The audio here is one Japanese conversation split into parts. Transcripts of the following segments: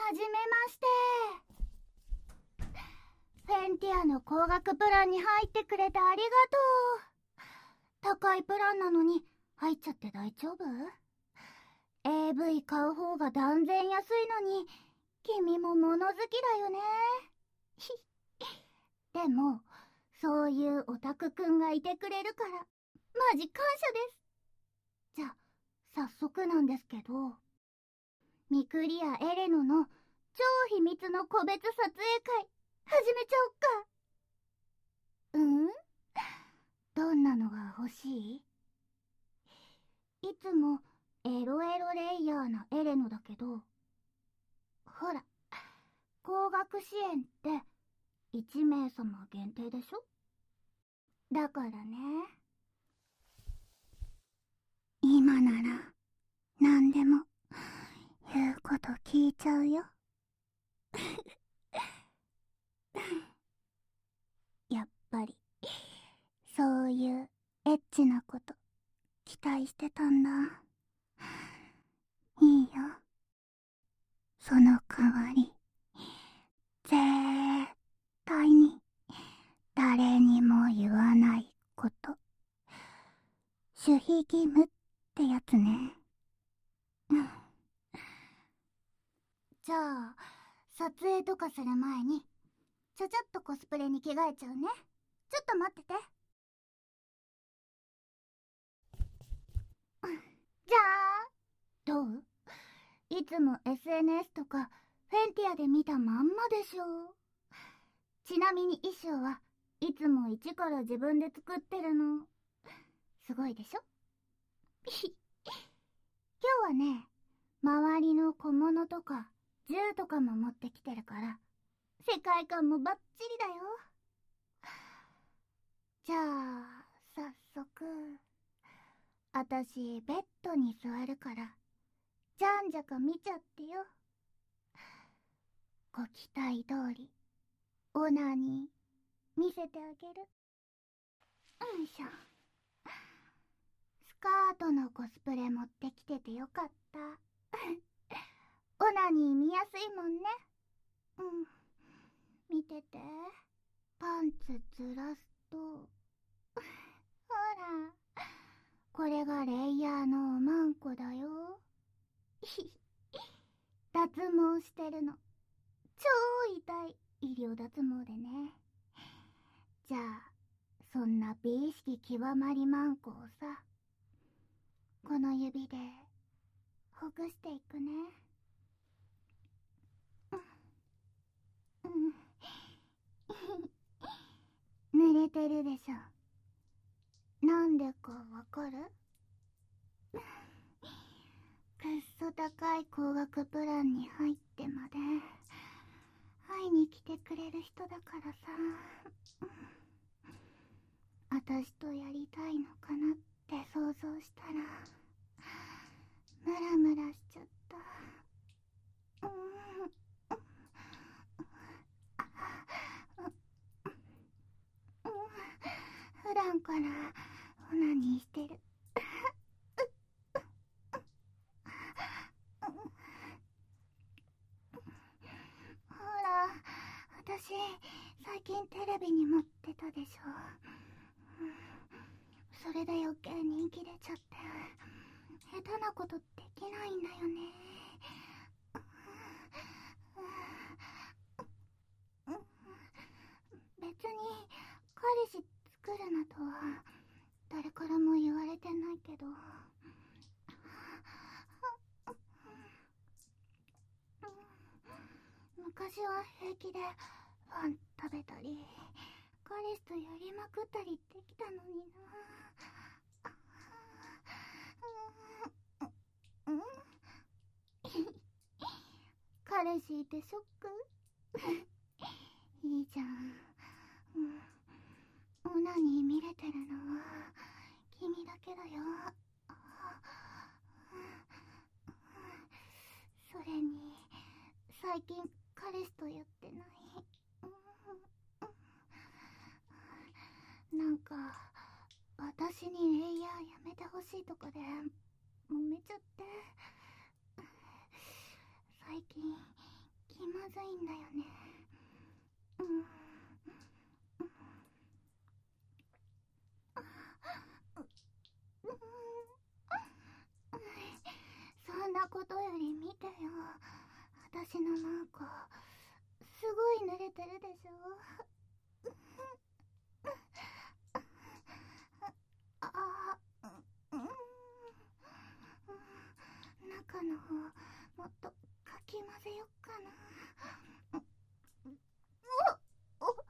はじめまして。フェンティアの高額プランに入ってくれてありがとう。高いプランなのに入っちゃって大丈夫？ AV 買う方が断然安いのに、君も物好きだよね。でも、そういうオタクくんがいてくれるから、マジ感謝です。じゃあ、早速なんですけど、ミクリア・エレノの超秘密の個別撮影会、始めちゃおっか。どんなのが欲しい？いつもエロエロレイヤーなエレノだけど、ほら、高額支援って1名様限定でしょ？だからね。今なら何でも言うこと聞いちゃうよ。やっぱりそういうエッチなこと期待してたんだ。いいよ。その代わり絶対に誰にも言わないこと。守秘義務ってやつね。じゃあ、撮影とかする前に、ちゃちゃっとコスプレに着替えちゃうね。ちょっと待ってて。じゃあ、どう？いつも SNS とかフェンティアで見たまんまでしょ。ちなみに衣装はいつも一から自分で作ってるの。すごいでしょ？今日はね、周りの小物とか銃とかも持ってきてるから、世界観もバッチリだよ。じゃあ、早速、あたしベッドに座るから、じゃんじゃか見ちゃってよ。ご期待通り、オナニー見せてあげる。よいしょ。スカートのコスプレ持ってきててよかった。オナニー見やすいもんね。見てて。パンツずらすと、ほら、これがレイヤーのおまんこだよ。脱毛してるの。超痛い医療脱毛でね。じゃあ、そんな美意識極まりまんこをさ、この指でほぐしていくね。濡れてるでしょ。なんでかわかる？くっそ高い高額プランに入ってまで会いに来てくれる人だからさ。あたしとやりたいのかなって想像したらムラムラしちゃった。普段からオナニーしてる。ほら、私最近テレビに持ってたでしょ。それで余計人気出ちゃって下手なことできないんだよね。別に彼氏作るなとは誰からも言われてないけど、昔は平気でファン食べたり彼氏とやりまくったりできたのにな。彼氏いてショック？いいじゃん。オナニー見れてるのは君だけだよ。それに最近彼氏とやってない。なんか私にレイヤーやめてほしいとかで揉めちゃって。最近ずいんだよね。うん。そんなことより見てよ。私のマンコ、すごい濡れてるでしょ。ああ、中の方、もっとかき混ぜよっかな。お、お、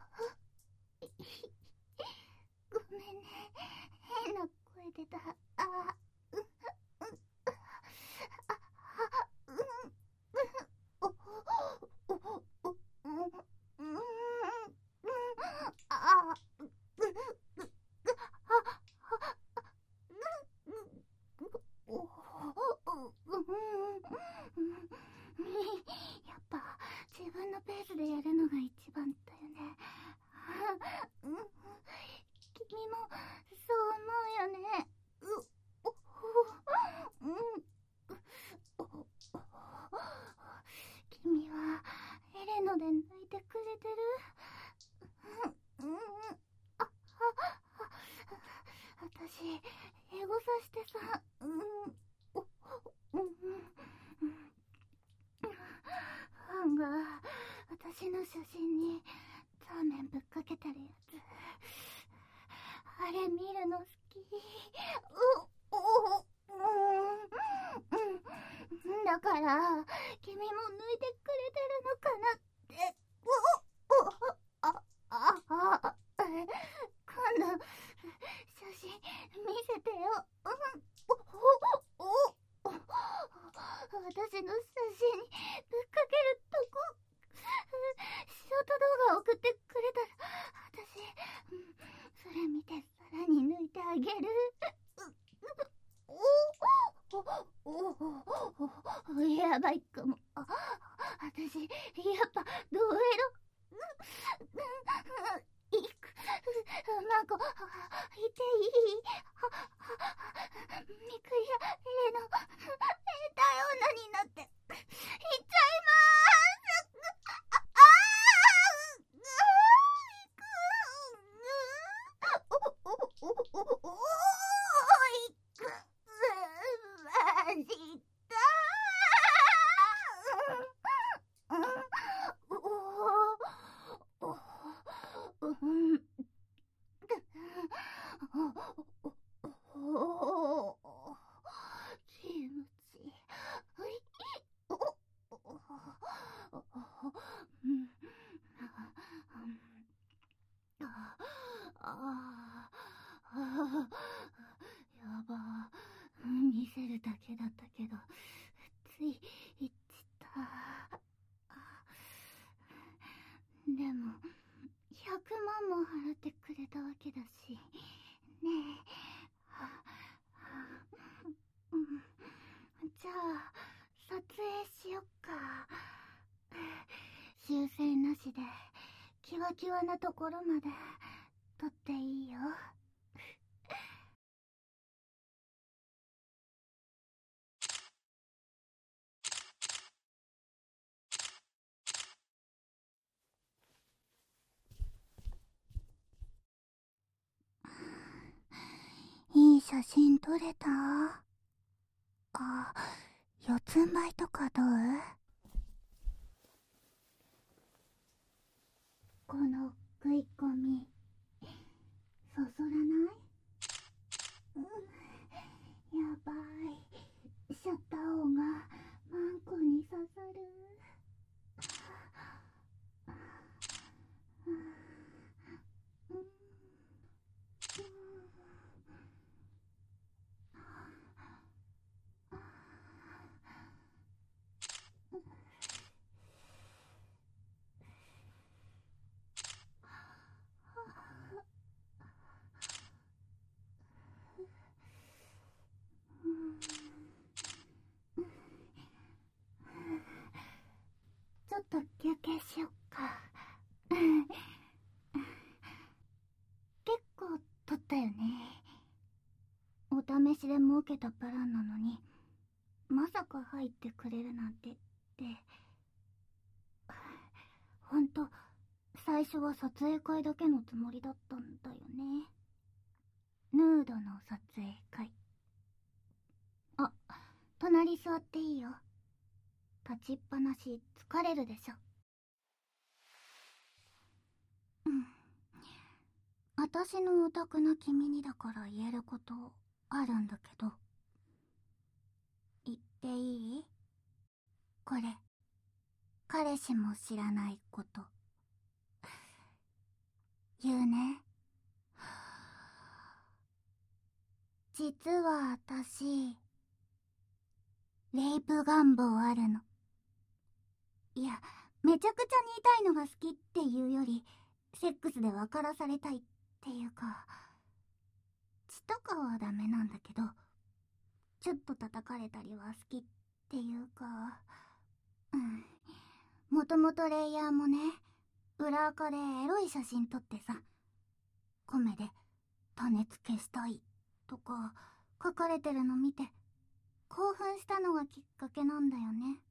ごめんね。変な声出た。あ、お、お、お、あ、やっぱ自分のペースでやるのが一番だよね。君もそう思うよね。君はエレノで泣いてくれてる。私エゴサしてさ、ファンが私の写真にザーメンぶっかけてるやつ、あれ見るの好き。だから君も抜いてくれてるのかなって。今度写真見せてよ。私の写真にぶっかけるとこ、ショート動画送ってくれたら私、それ見てさらに抜いてあげる。やばいかも。私やっぱドエロなんかいていい。ミクやエレの変態女になっていっちゃいまやば、見せるだけだったけどつい言っちった。でも100万も払ってくれたわけだしねえ。じゃあ撮影しよっか。修正なしでキワキワなところまで撮っていいよ。いい写真撮れた？あ、四つん這いとかどう？この食い込みそそらない？やばい、シャッター音がマンコに刺さる。ちょっと休憩しよっか。結構撮ったよね。お試しで設けたプランなのにまさか入ってくれるなんてって。 ほんと、最初は撮影会だけのつもりだったんだよね。ヌードの撮影会。あ、隣座っていいよ。立ちっぱなし疲れるでしょ。私のオタクな君にだから言えることあるんだけど。言っていい？これ、彼氏も知らないこと。言うね。実は私、レイプ願望あるの。いや、めちゃくちゃに痛いのが好きっていうより、セックスで分からされたいっていうか、血とかはダメなんだけど、ちょっと叩かれたりは好きっていうか、もともとレイヤーもね、裏垢でエロい写真撮ってさ、米で種付けしたいとか書かれてるの見て、興奮したのがきっかけなんだよね。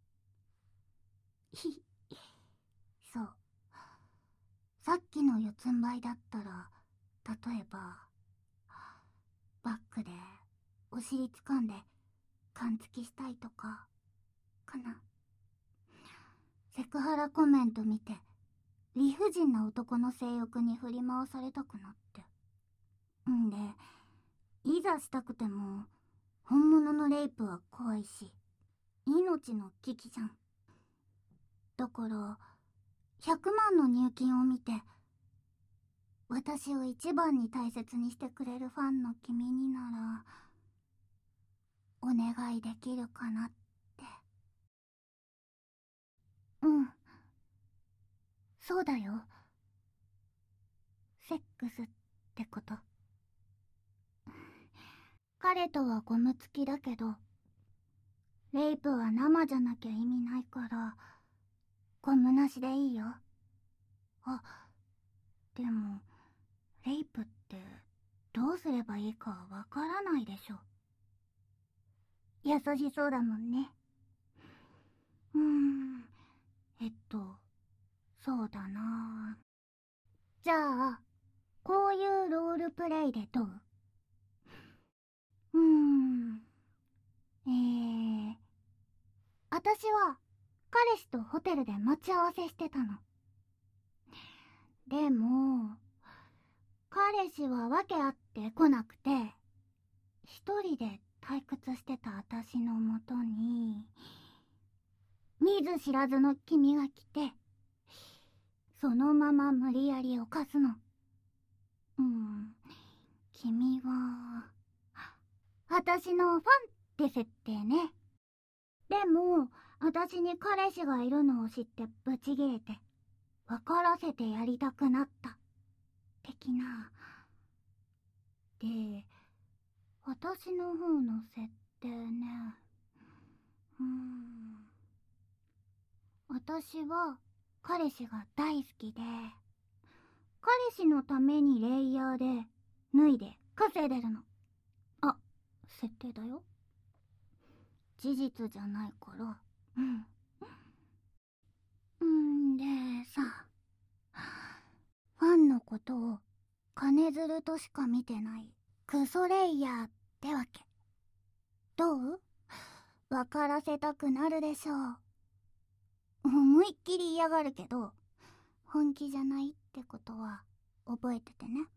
そう。さっきの四つん這いだったら、例えば、バックでお尻掴んで感付きしたいとか、かな。セクハラコメント見て、理不尽な男の性欲に振り回されたくなって。んで、いざしたくても、本物のレイプは怖いし、命の危機じゃん。だから、100万の入金を見て、私を一番に大切にしてくれるファンの君になら、お願いできるかなって。うん。そうだよ。セックスってこと。彼とはゴム付きだけど、レイプは生じゃなきゃ意味ないから、ゴムなしでいいよ。あ、でも、レイプってどうすればいいかわからないでしょ。優しそうだもんね。そうだな。じゃあ、こういうロールプレイでどう？うーん。私は彼氏とホテルで待ち合わせしてたの。でも、彼氏は訳あって来なくて、一人で退屈してた私のもとに、見ず知らずの君が来て、そのまま無理やり犯すの。君は、私のファンって設定ね。でも、私に彼氏がいるのを知ってブチギレて、分からせてやりたくなった。的な。で、私の方の設定ね。私は彼氏が大好きで、彼氏のためにレイヤーで脱いで稼いでるの。あ、設定だよ。事実じゃないから。でさ、ファンのことを金づるとしか見てないクソレイヤーってわけ。どう？分からせたくなるでしょう。思いっきり嫌がるけど、本気じゃないってことは覚えててね。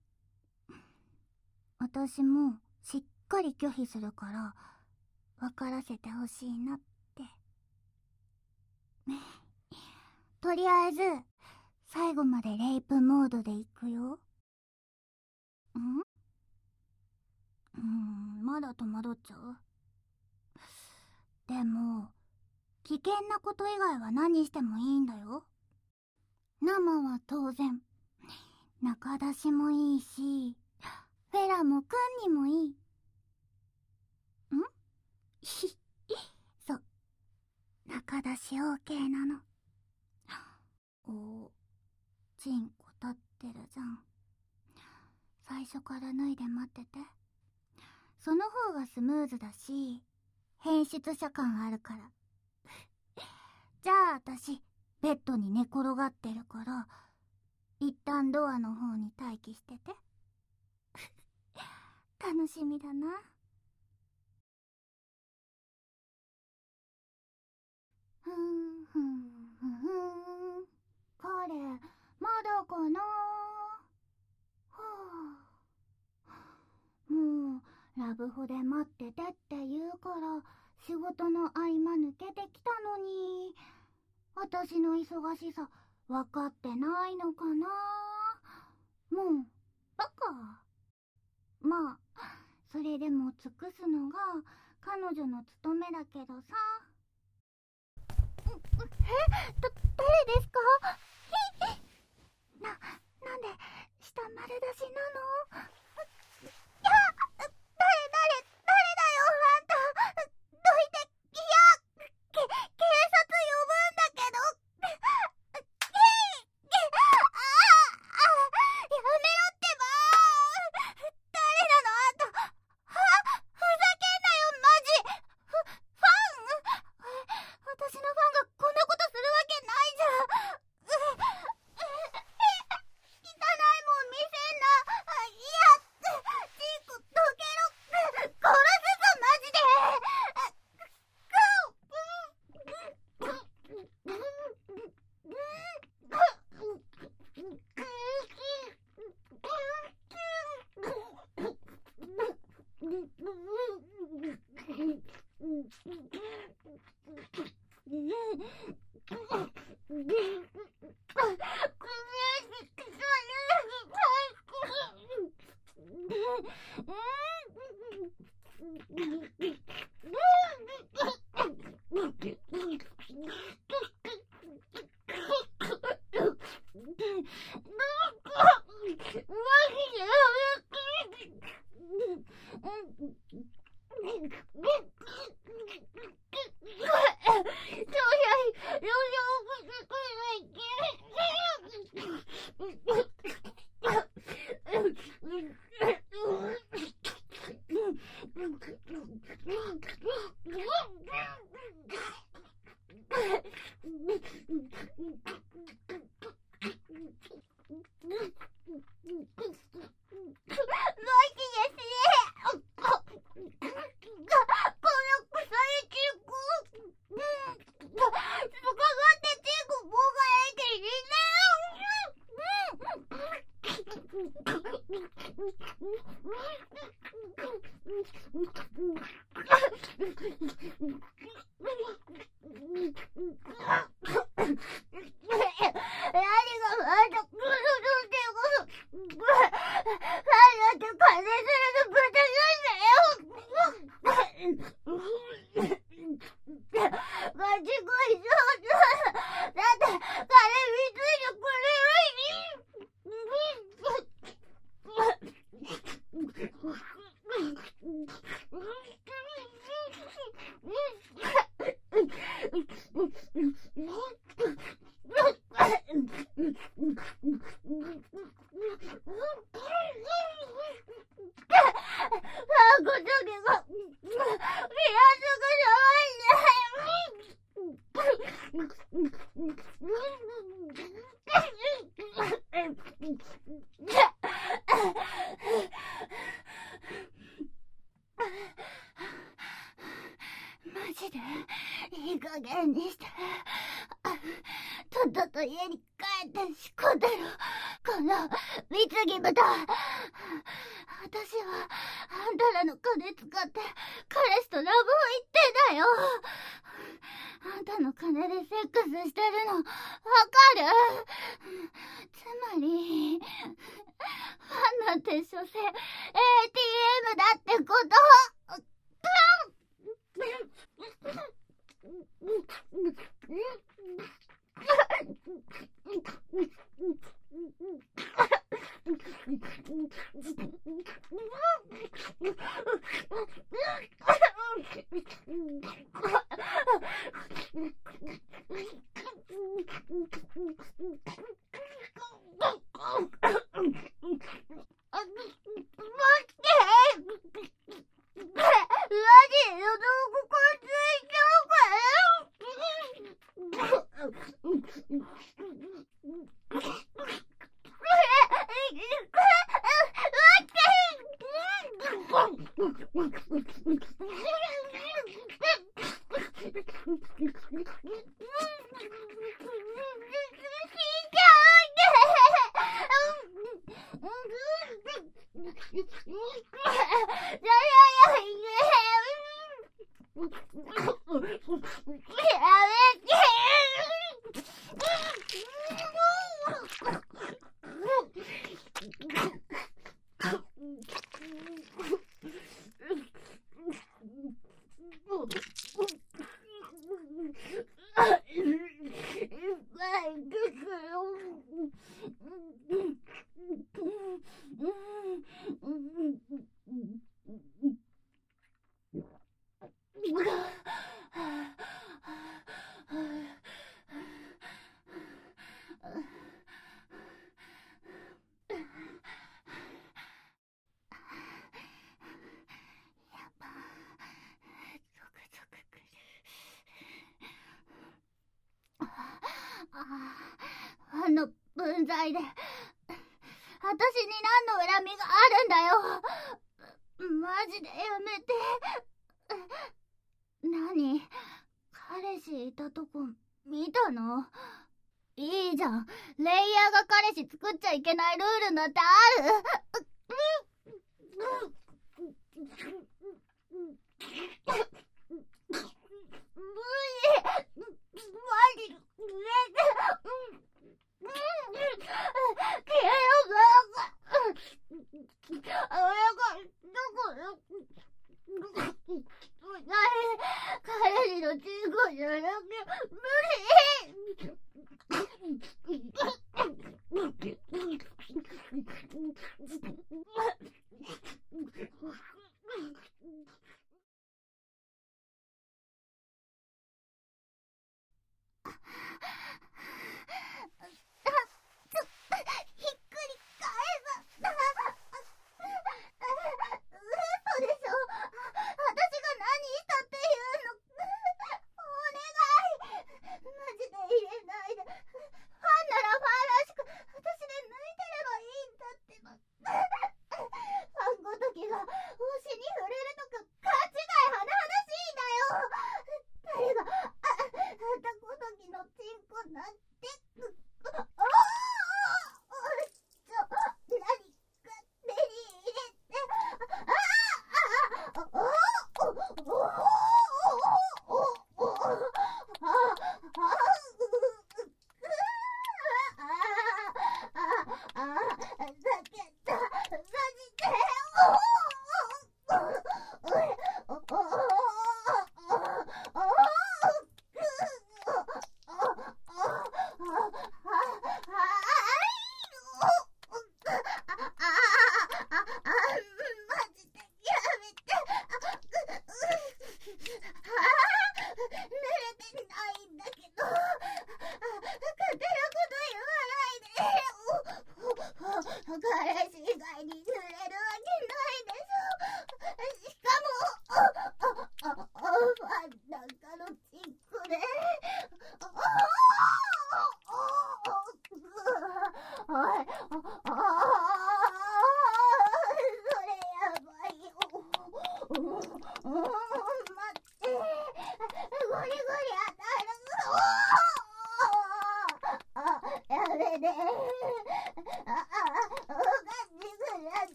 私もしっかり拒否するから分からせてほしいなって。とりあえず最後までレイプモードでいくよ。まだ戸惑っちゃう？でも危険なこと以外は何してもいいんだよ。生は当然、中出しもいいし、フェラもクンにもいい。そう、中出し OK なの。お、チンコ立ってるじゃん。最初から脱いで待ってて。その方がスムーズだし、変質者感あるから。じゃあ私、 ベッドに寝転がってるから、一旦ドアの方に待機してて。楽しみだな。ふんふんふんふん。彼、まだかな。はあ。もう、ラブホで待っててって言うから、仕事の合間抜けてきたのに、私の忙しさ、分かってないのかな。もう、バカ。まあ、それでも尽くすのが彼女の務めだけどさ。誰ですか？なんで、下丸出しなの？いや、誰だよ、あんた。どいて、いや、警察呼ぶんだけど。やめろってば。誰なのあんた。ふざけんなよ、マジ。ファン？私のファンがこんなことするわけないじゃん。汚いもん見せんな。いや、チークどけろ。殺すぞ、マジで。マジでいい加減にして。とっとと家に帰って仕込んでる。この貢ぎ豚。私はあんたらの金使って彼氏とラブホ行ってんだよ。あんたの金でセックスしてるのわかる？つまりファンなんて所詮 ATM だってこと。 あの分際で私に何の恨みがあるんだよ。マジでやめて。何？彼氏いたとこ見たの？いいじゃん。レイヤーが彼氏作っちゃいけないルールなんてある？彼氏のチンコじゃなきゃ無理。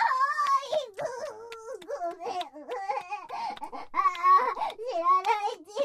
知らない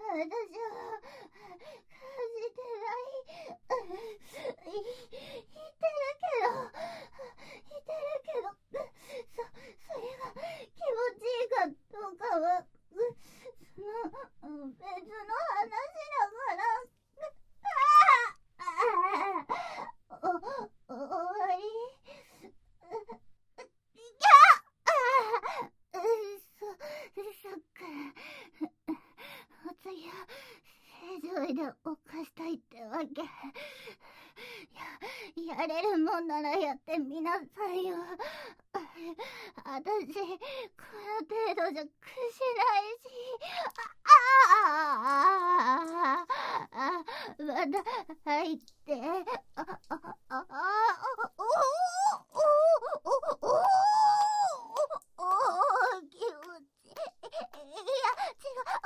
やれるもんならやってみなさいよ。あたし、この程度じゃ屈しないし。まだ入って。気持ちいい。いや、違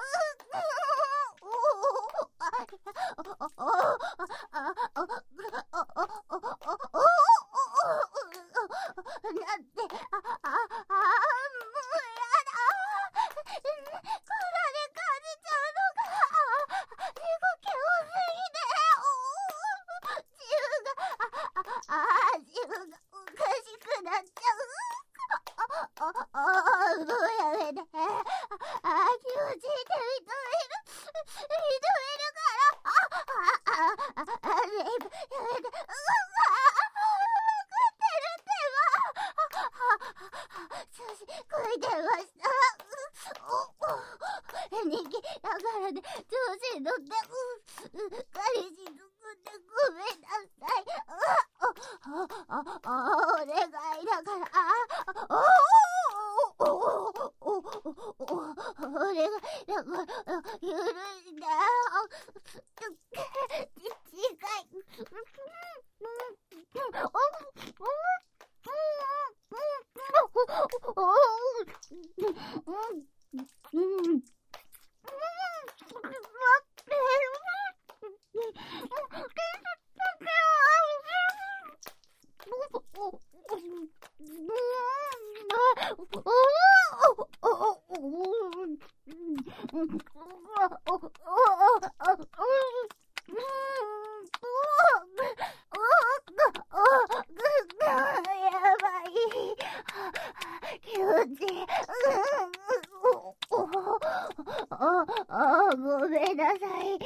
ごめんなさい。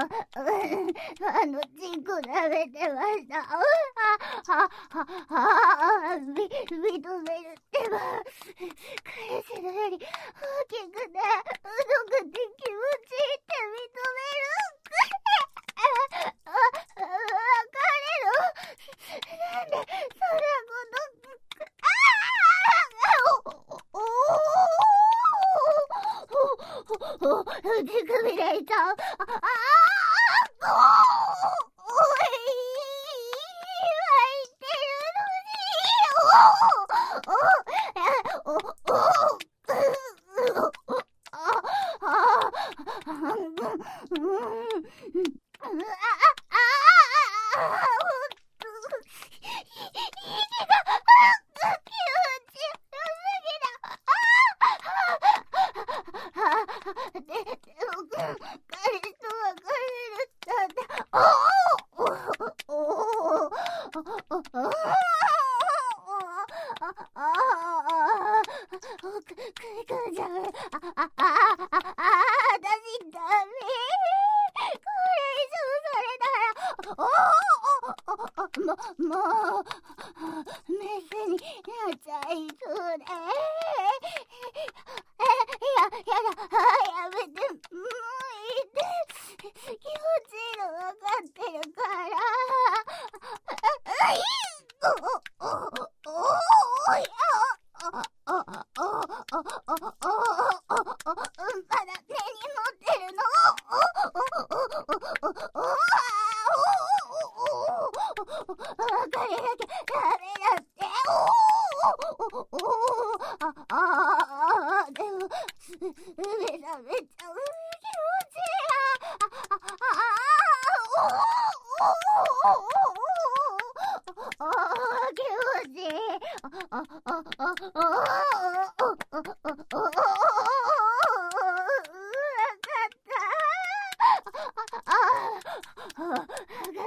チンコ舐めてました。認めるってば。彼氏のより大きくて、うどくて気持ちいいって認める。別れろ。なんで、そんなこと。手首でいた。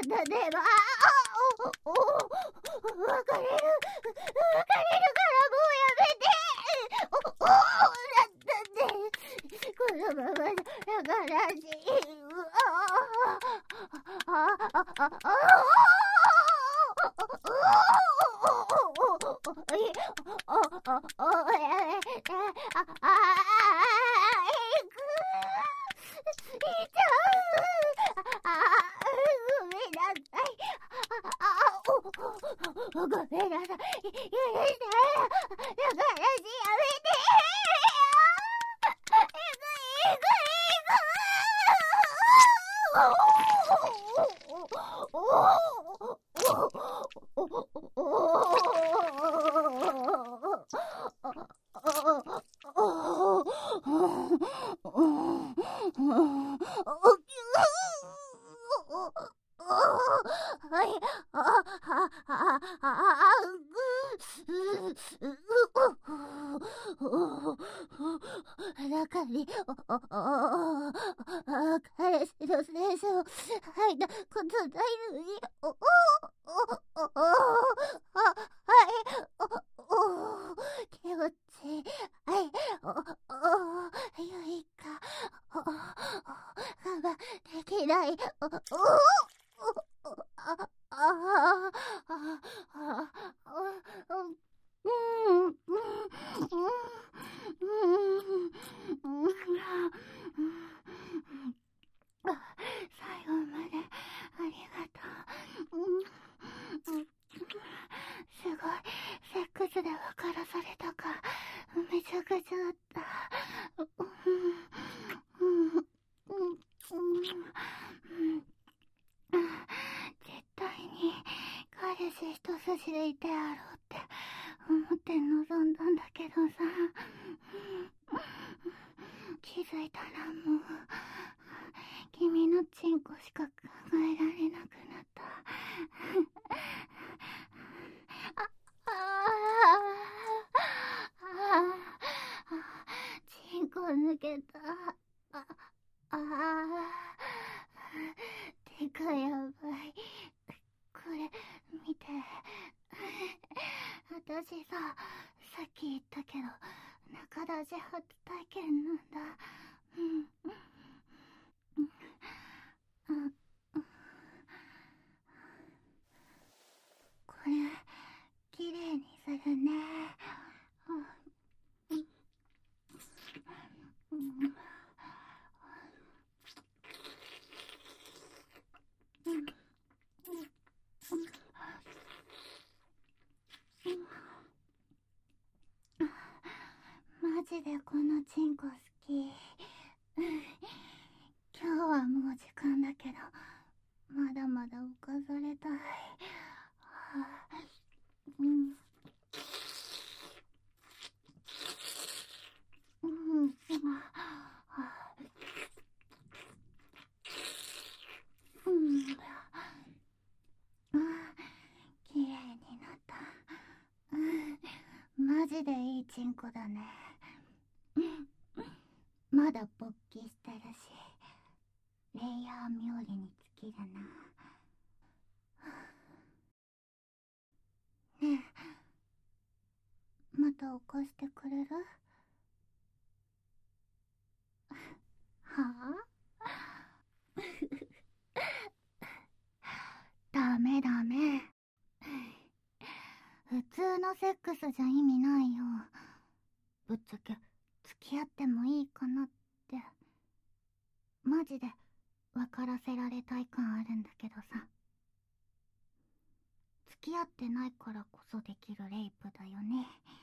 別れるからもうやめて。このままだからしい。ごめんなさい。許して。だからしやめて。中に彼氏の聖書を吐いたことないのに気持ちいいか我慢できない最後までありがとう。すごいセックスで分からされたか。めちゃくちゃだった。絶対に彼氏一筋でいてやろうって思って望んだんだけどさ、気づいたらもう君のチンコしか考えられなくなった。チンコ抜けた。てかやばい。これ見て。私さっき言ったけど中出し初体験なんだ。これ綺麗にするね。マジでこのチンコ好き。今日はもう時間だけどまだまだ浮かされたい。綺麗になった。マジでいいチンコだね。まだ勃起してるしレイヤー冥利に尽きるな。ねえ、また起こしてくれる？はあ？ダメダメ。普通のセックスじゃ意味ないよ。ぶっちゃけ付き合ってもいいかなってマジで分からせられたい感あるんだけどさ。付き合ってないからこそできるレイプだよね。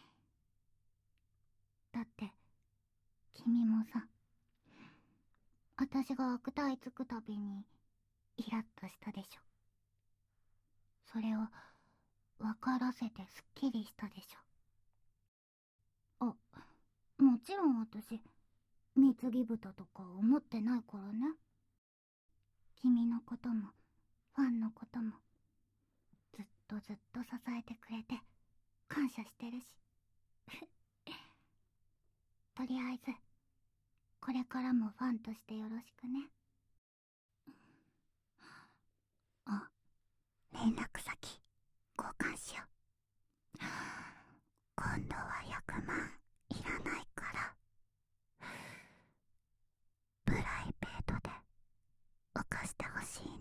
だって君もさ、私が悪態つくたびにイラッとしたでしょ。それを分からせてすっきりしたでしょ。もちろん私貢ぎ豚とか思ってないからね。君のこともファンのこともずっとずっと支えてくれて感謝してるしとりあえずこれからもファンとしてよろしくね。 連絡先交換しよう。今度は100万いらないから、プライベートで浮かしてほしいん